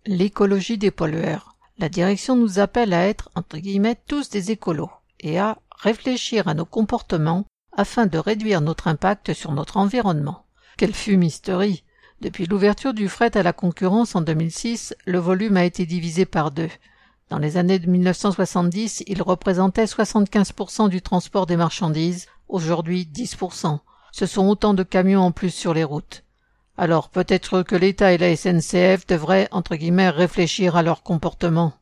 L'écologie des pollueurs. La direction nous appelle à être, entre guillemets, tous des écolos et à réfléchir à nos comportements afin de réduire notre impact sur notre environnement. Quelle fumisterie! Depuis l'ouverture du fret à la concurrence en 2006, le volume a été divisé par 2. Dans les années de 1970, il représentait 75% du transport des marchandises, aujourd'hui 10%. Ce sont autant de camions en plus sur les routes. Alors peut-être que l'État et la SNCF devraient, entre guillemets, réfléchir à leur comportement.